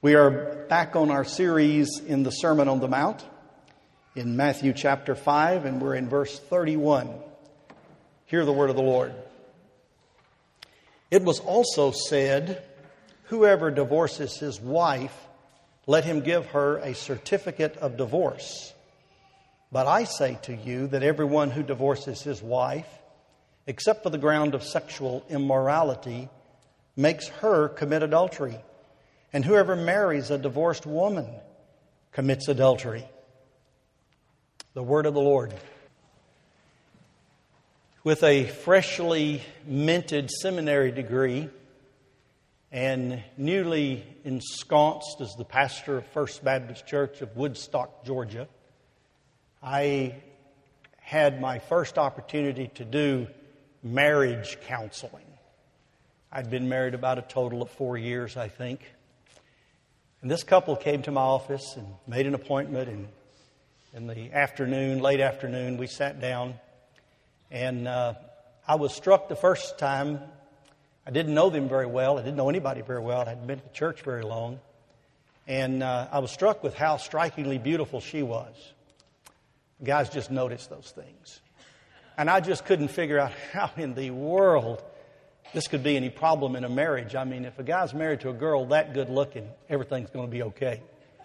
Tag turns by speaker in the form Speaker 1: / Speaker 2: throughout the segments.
Speaker 1: We are back on our series in the Sermon on the Mount in Matthew chapter 5, and we're in verse 31. Hear the word of the Lord. It was also said, "Whoever divorces his wife, let him give her a certificate of divorce. But I say to you that everyone who divorces his wife, except for the ground of sexual immorality, makes her commit adultery. And whoever marries a divorced woman commits adultery." The word of the Lord. With a freshly minted seminary degree and newly ensconced as the pastor of First Baptist Church of Woodstock, Georgia, I had my first opportunity to do marriage counseling. I'd been married about a total of 4 years, I think. And this couple came to my office and made an appointment, and in the afternoon, late afternoon, we sat down. And I was struck the first time. I didn't know them very well. I didn't know anybody very well. I hadn't been to church very long. And I was struck with how strikingly beautiful she was. Guys just noticed those things. And I just couldn't figure out how in the world this could be any problem in a marriage. I mean, if a guy's married to a girl that good looking, everything's going to be okay.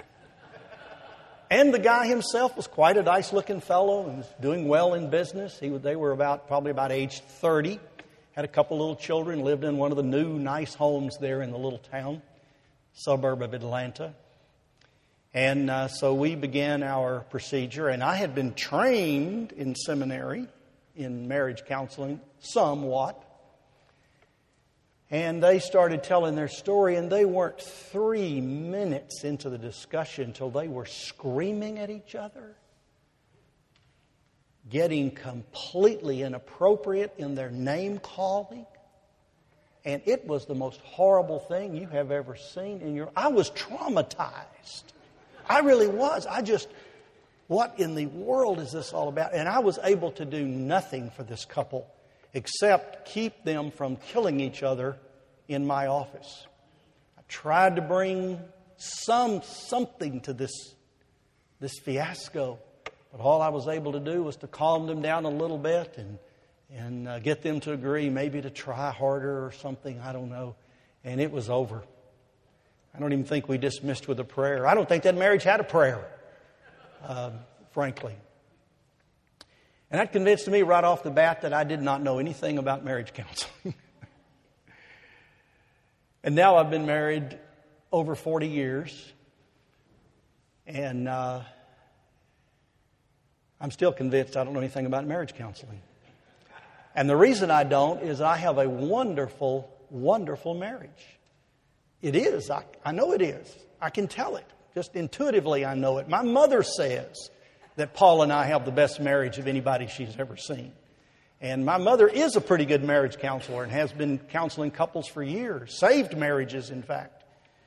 Speaker 1: And the guy himself was quite a nice looking fellow and was doing well in business. They were probably about age 30, had a couple little children, lived in one of the new nice homes there in the little town, suburb of Atlanta. And so we began our procedure, and I had been trained in seminary in marriage counseling somewhat. And they started telling their story, and they weren't 3 minutes into the discussion until they were screaming at each other, getting completely inappropriate in their name calling. And it was the most horrible thing you have ever seen I was traumatized. I really was. What in the world is this all about? And I was able to do nothing for this couple except keep them from killing each other in my office. I tried to bring something to this fiasco, but all I was able to do was to calm them down a little bit and get them to agree, maybe to try harder or something, I don't know. And it was over. I don't even think we dismissed with a prayer. I don't think that marriage had a prayer, frankly. And that convinced me right off the bat that I did not know anything about marriage counseling. And now I've been married over 40 years. And I'm still convinced I don't know anything about marriage counseling. And the reason I don't is I have a wonderful, wonderful marriage. It is. I know it is. I can tell it. Just intuitively I know it. My mother says that Paul and I have the best marriage of anybody she's ever seen. And my mother is a pretty good marriage counselor and has been counseling couples for years. Saved marriages, in fact.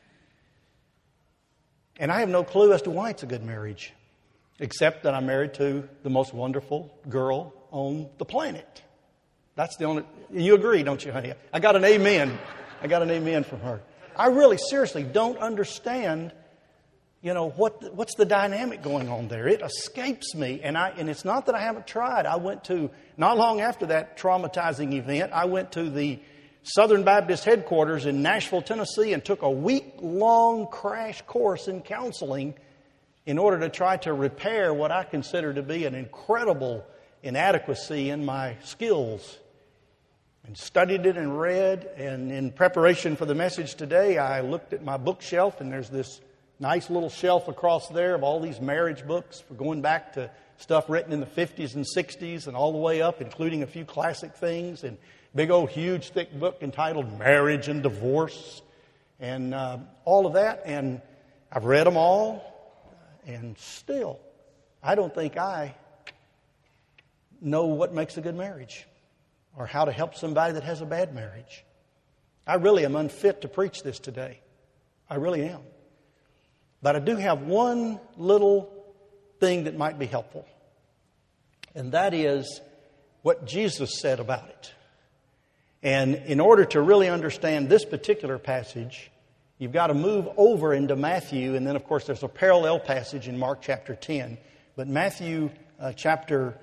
Speaker 1: And I have no clue as to why it's a good marriage. Except that I'm married to the most wonderful girl on the planet. That's the only... You agree, don't you, honey? I got an amen. I got an amen from her. I really, seriously don't understand, what's the dynamic going on there. It escapes me. And it's not that I haven't tried. I went to, not long after that traumatizing event, I went to the Southern Baptist headquarters in Nashville, Tennessee, and took a week-long crash course in counseling in order to try to repair what I consider to be an incredible inadequacy in my skills. And studied it and read, and in preparation for the message today, I looked at my bookshelf, and there's this nice little shelf across there of all these marriage books for going back to stuff written in the 50s and 60s and all the way up, including a few classic things, and big old huge thick book entitled Marriage and Divorce, and all of that. And I've read them all, and still, I don't think I know what makes a good marriage, or how to help somebody that has a bad marriage. I really am unfit to preach this today. I really am. But I do have one little thing that might be helpful. And that is what Jesus said about it. And in order to really understand this particular passage, you've got to move over into Matthew, and then, of course, there's a parallel passage in Mark chapter 10. But Matthew chapter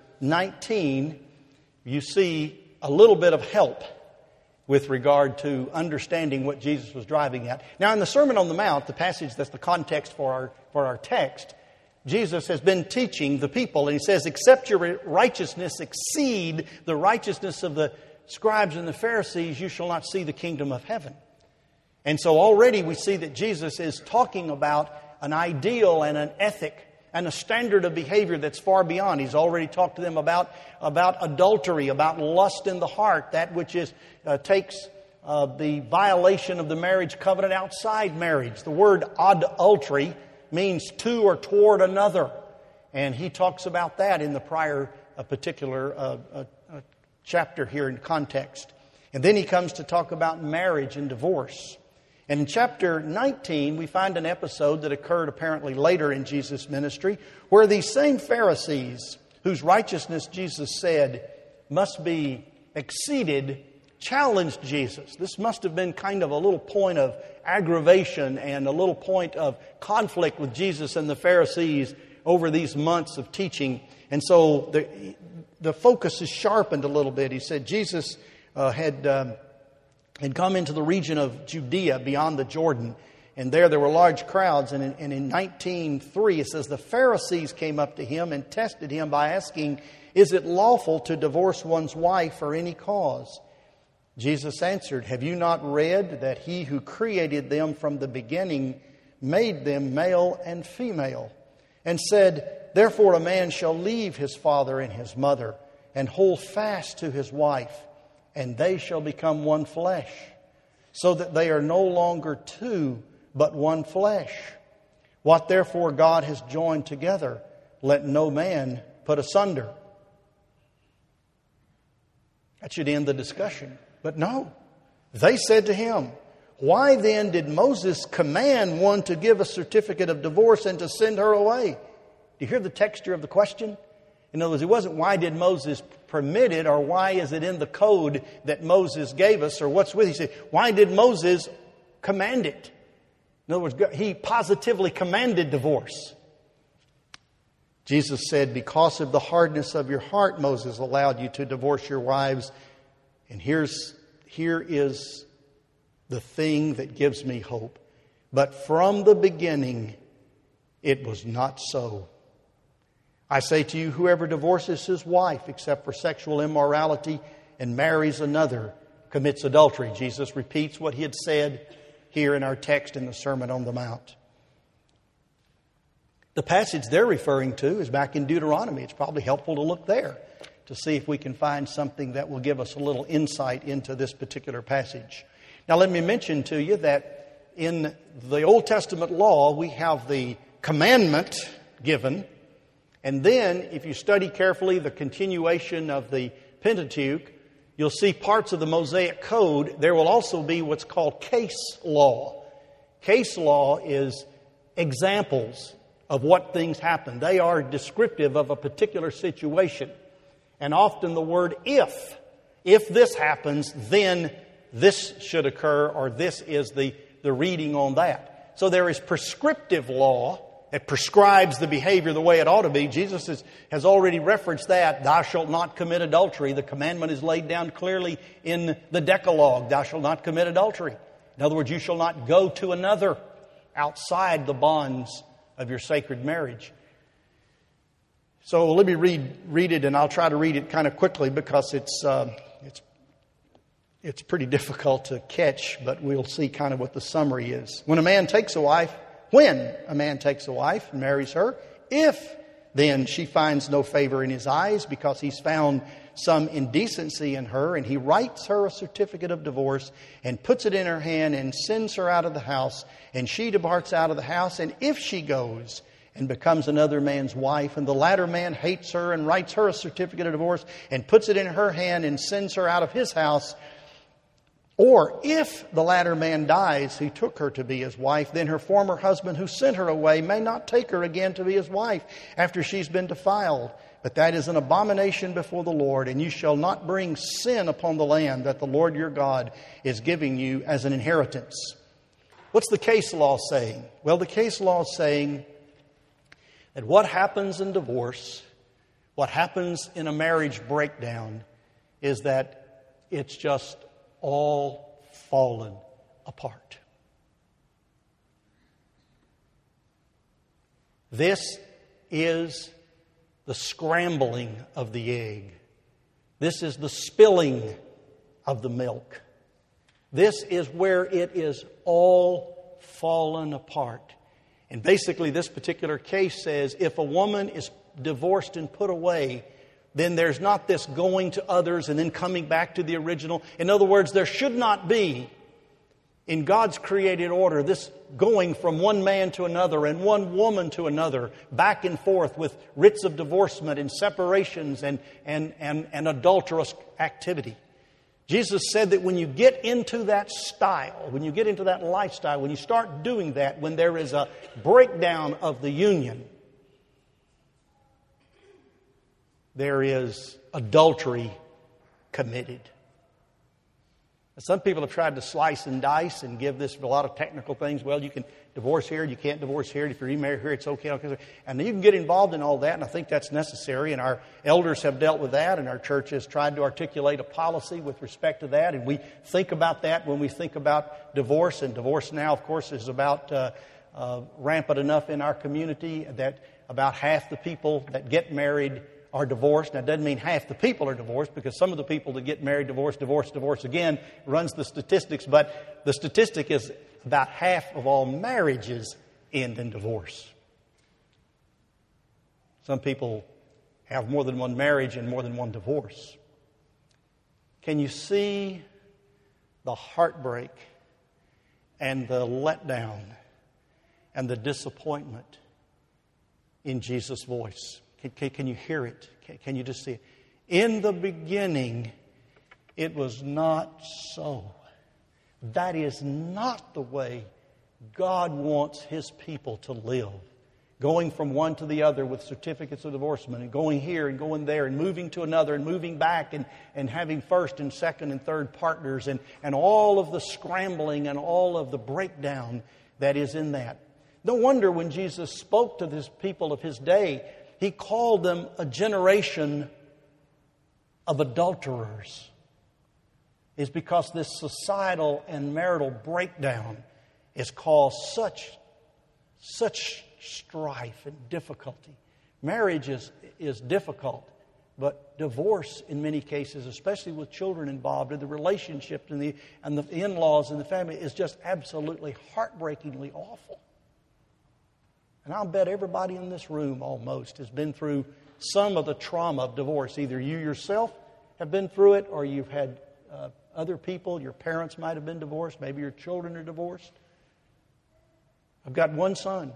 Speaker 1: 19, you see a little bit of help with regard to understanding what Jesus was driving at. Now, in the Sermon on the Mount, the passage that's the context for our text, Jesus has been teaching the people, and he says, except your righteousness exceed the righteousness of the scribes and the Pharisees, you shall not see the kingdom of heaven. And so already we see that Jesus is talking about an ideal and an ethic and a standard of behavior that's far beyond. He's already talked to them about adultery, about lust in the heart, that which takes the violation of the marriage covenant outside marriage. The word adultery means to or toward another. And he talks about that in the prior particular chapter here in context. And then he comes to talk about marriage and divorce. And in chapter 19, we find an episode that occurred apparently later in Jesus' ministry, where these same Pharisees, whose righteousness Jesus said must be exceeded, challenged Jesus. This must have been kind of a little point of aggravation and a little point of conflict with Jesus and the Pharisees over these months of teaching. And so the focus is sharpened a little bit. He said Jesus had come into the region of Judea beyond the Jordan. And there were large crowds. And in 19:3, it says, the Pharisees came up to him and tested him by asking, is it lawful to divorce one's wife for any cause? Jesus answered, have you not read that he who created them from the beginning made them male and female? And said, therefore a man shall leave his father and his mother and hold fast to his wife, and they shall become one flesh, so that they are no longer two, but one flesh. What therefore God has joined together, let no man put asunder. That should end the discussion. But no, they said to him, why then did Moses command one to give a certificate of divorce and to send her away? Do you hear the texture of the question? In other words, it wasn't why did Moses permit it, or why is it in the code that Moses gave us, or what's with it. He said, why did Moses command it? In other words, he positively commanded divorce. Jesus said, because of the hardness of your heart, Moses allowed you to divorce your wives. And here is the thing that gives me hope. But from the beginning, it was not so. I say to you, whoever divorces his wife except for sexual immorality and marries another commits adultery. Jesus repeats what he had said here in our text in the Sermon on the Mount. The passage they're referring to is back in Deuteronomy. It's probably helpful to look there to see if we can find something that will give us a little insight into this particular passage. Now let me mention to you that in the Old Testament law we have the commandment given. And then, if you study carefully the continuation of the Pentateuch, you'll see parts of the Mosaic Code. There will also be what's called case law. Case law is examples of what things happen. They are descriptive of a particular situation. And often the word if this happens, then this should occur, or this is the reading on that. So there is prescriptive law. It prescribes the behavior the way it ought to be. Jesus has already referenced that. Thou shalt not commit adultery. The commandment is laid down clearly in the Decalogue. Thou shalt not commit adultery. In other words, you shall not go to another outside the bonds of your sacred marriage. So let me read it, and I'll try to read it kind of quickly because it's pretty difficult to catch, but we'll see kind of what the summary is. When a man takes a wife and marries her, if then she finds no favor in his eyes because he's found some indecency in her, and he writes her a certificate of divorce and puts it in her hand and sends her out of the house, and she departs out of the house, and if she goes and becomes another man's wife, and the latter man hates her and writes her a certificate of divorce and puts it in her hand and sends her out of his house, or if the latter man dies who took her to be his wife, then her former husband who sent her away may not take her again to be his wife after she's been defiled. But that is an abomination before the Lord, and you shall not bring sin upon the land that the Lord your God is giving you as an inheritance. What's the case law saying? Well, the case law is saying that what happens in divorce, what happens in a marriage breakdown, is that it's just all fallen apart. This is the scrambling of the egg. This is the spilling of the milk. This is where it is all fallen apart. And basically this particular case says if a woman is divorced and put away, then there's not this going to others and then coming back to the original. In other words, there should not be, in God's created order, this going from one man to another and one woman to another, back and forth with writs of divorcement and separations and adulterous activity. Jesus said that when you get into that style, when you get into that lifestyle, when you start doing that, when there is a breakdown of the union, there is adultery committed. Some people have tried to slice and dice and give this a lot of technical things. Well, you can divorce here, you can't divorce here. If you're remarried here, it's okay. And you can get involved in all that, and I think that's necessary. And our elders have dealt with that, and our church has tried to articulate a policy with respect to that. And we think about that when we think about divorce. And divorce now, of course, is about rampant enough in our community that about half the people that get married are divorced. Now, it doesn't mean half the people are divorced, because some of the people that get married, divorce again, runs the statistics. But the statistic is about half of all marriages end in divorce. Some people have more than one marriage and more than one divorce. Can you see the heartbreak and the letdown and the disappointment in Jesus' voice? Can you hear it? Can you just see it? In the beginning, it was not so. That is not the way God wants His people to live. Going from one to the other with certificates of divorcement, and going here and going there, and moving to another and moving back, and having first and second and third partners, and all of the scrambling and all of the breakdown that is in that. No wonder when Jesus spoke to His people of His day, He called them a generation of adulterers. Is because this societal and marital breakdown has caused such strife and difficulty. Marriage is difficult, but divorce in many cases, especially with children involved, and the relationship and the in-laws and the family, is just absolutely heartbreakingly awful. And I'll bet everybody in this room almost has been through some of the trauma of divorce. Either you yourself have been through it, or you've had other people, your parents might have been divorced, maybe your children are divorced. I've got one son.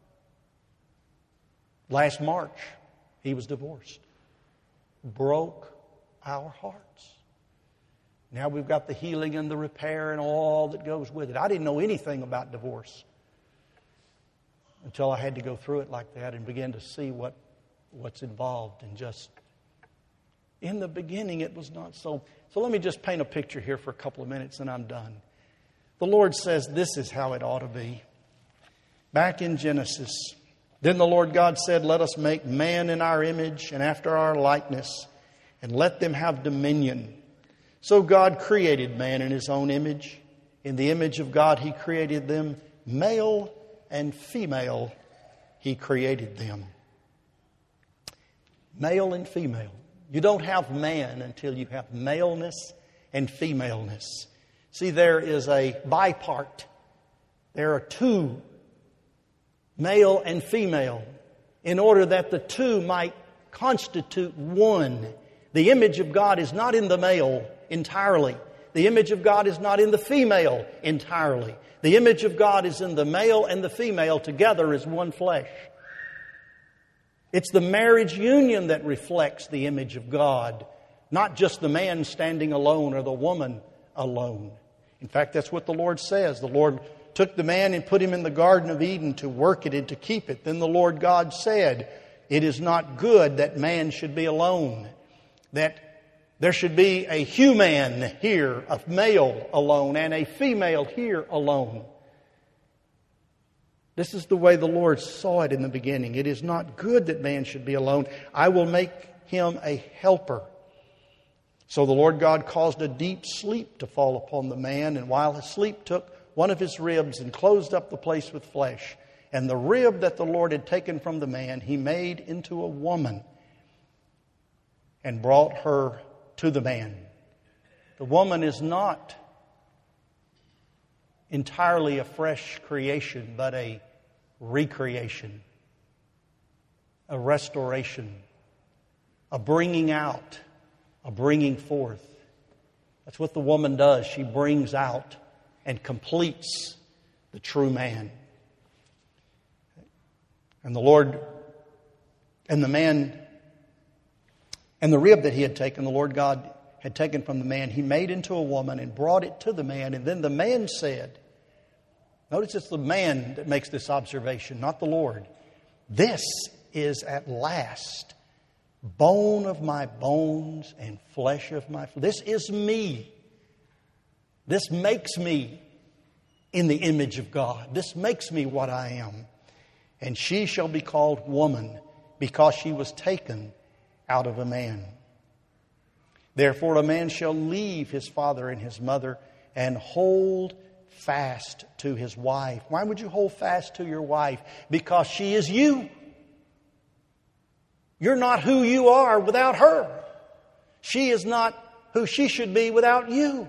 Speaker 1: Last March, he was divorced. Broke our hearts. Now we've got the healing and the repair and all that goes with it. I didn't know anything about divorce until I had to go through it like that and begin to see what's involved. And just in the beginning, it was not so. So let me just paint a picture here for a couple of minutes and I'm done. The Lord says this is how it ought to be. Back in Genesis, then the Lord God said, "Let us make man in our image and after our likeness, and let them have dominion." So God created man in His own image. In the image of God He created them, male and female He created them. Male and female. You don't have man until you have maleness and femaleness. See, there is a bipart. There are two, male and female, in order that the two might constitute one. The image of God is not in the male entirely. The image of God is not in the female entirely. The image of God is in the male and the female together as one flesh. It's the marriage union that reflects the image of God, not just the man standing alone or the woman alone. In fact, that's what the Lord says. The Lord took the man and put him in the Garden of Eden to work it and to keep it. Then the Lord God said, "It is not good that man should be alone, that there should be a human here, a male alone, and a female here alone." This is the way the Lord saw it in the beginning. It is not good that man should be alone. I will make him a helper. So the Lord God caused a deep sleep to fall upon the man, and while his sleep took one of his ribs and closed up the place with flesh. And the rib that the Lord had taken from the man, he made into a woman and brought her to the man. The woman is not entirely a fresh creation, but a recreation, a restoration, a bringing out, a bringing forth. That's what the woman does. She brings out and completes the true man. And the Lord, and the man, and the rib that he had taken, the Lord God had taken from the man, he made into a woman and brought it to the man. And then the man said, notice it's the man that makes this observation, not the Lord. This is at last bone of my bones and flesh of my flesh. This is me. This makes me in the image of God. This makes me what I am. And she shall be called woman because she was taken out of a man. Therefore a man shall leave his father and his mother and hold fast to his wife. Why would you hold fast to your wife? Because she is you. You're not who you are without her. She is not who she should be without you.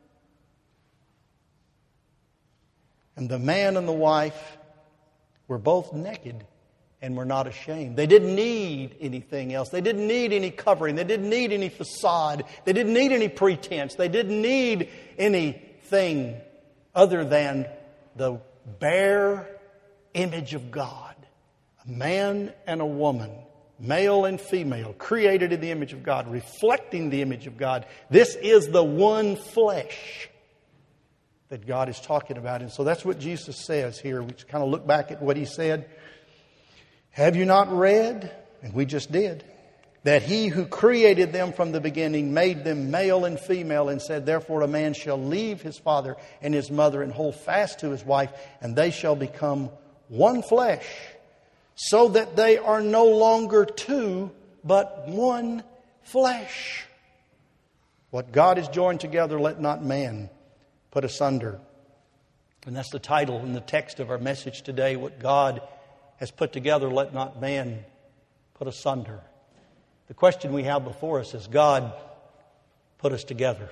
Speaker 1: And the man and the wife were both naked and were not ashamed. They didn't need anything else. They didn't need any covering. They didn't need any facade. They didn't need any pretense. They didn't need anything other than the bare image of God. A man and a woman, male and female, created in the image of God, reflecting the image of God. This is the one flesh that God is talking about. And so that's what Jesus says here. We just kind of look back at what He said. Have you not read, and we just did, that He who created them from the beginning made them male and female, and said, therefore a man shall leave his father and his mother and hold fast to his wife, and they shall become one flesh, so that they are no longer two, but one flesh. What God has joined together, let not man put asunder. And that's the title in the text of our message today. What God has put together, let not man put asunder. The question we have before us is, God put us together.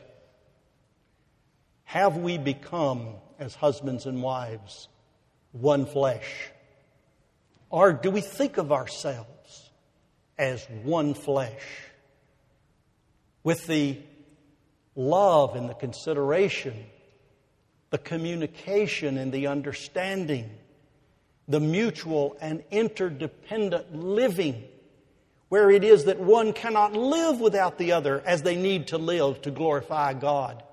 Speaker 1: Have we become, as husbands and wives, one flesh? Or do we think of ourselves as one flesh? With the love and the consideration, the communication and the understanding, the mutual and interdependent living, where it is that one cannot live without the other as they need to live to glorify God.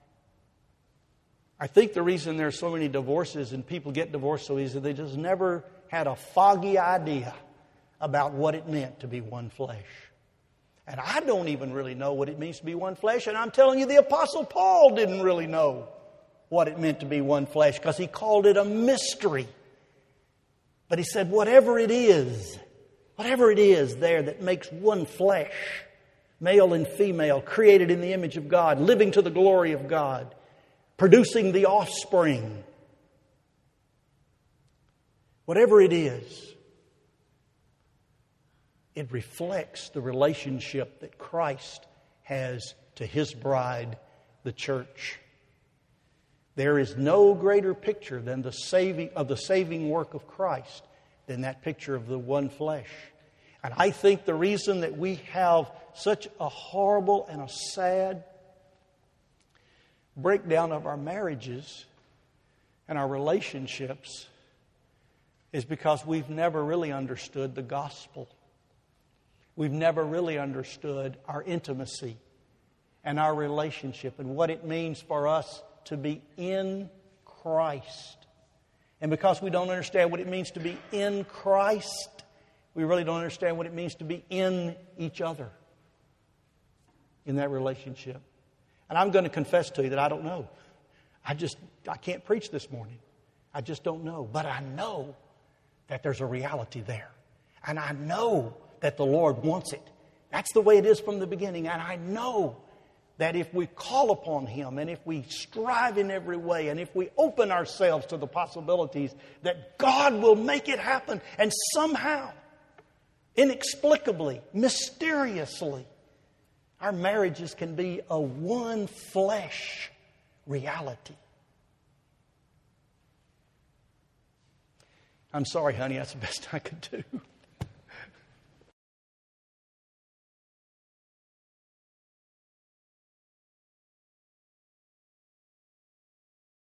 Speaker 1: I think the reason there are so many divorces and people get divorced so easily, they just never had a foggy idea about what it meant to be one flesh. And I don't even really know what it means to be one flesh. And I'm telling you, the Apostle Paul didn't really know what it meant to be one flesh, because he called it a mystery. But he said, whatever it is there that makes one flesh, male and female, created in the image of God, living to the glory of God, producing the offspring, whatever it is, it reflects the relationship that Christ has to His bride, the church. There is no greater picture than the saving work of Christ than that picture of the one flesh. And I think the reason that we have such a horrible and a sad breakdown of our marriages and our relationships is because we've never really understood the gospel. We've never really understood our intimacy and our relationship and what it means for us to be in Christ. And because we don't understand what it means to be in Christ, we really don't understand what it means to be in each other in that relationship. And I'm going to confess to you that I don't know. I can't preach this morning. I just don't know. But I know that there's a reality there. And I know that the Lord wants it. That's the way it is from the beginning. And I know that if we call upon Him and if we strive in every way and if we open ourselves to the possibilities, that God will make it happen. And somehow, inexplicably, mysteriously, our marriages can be a one flesh reality. I'm sorry, honey, that's the best I could do.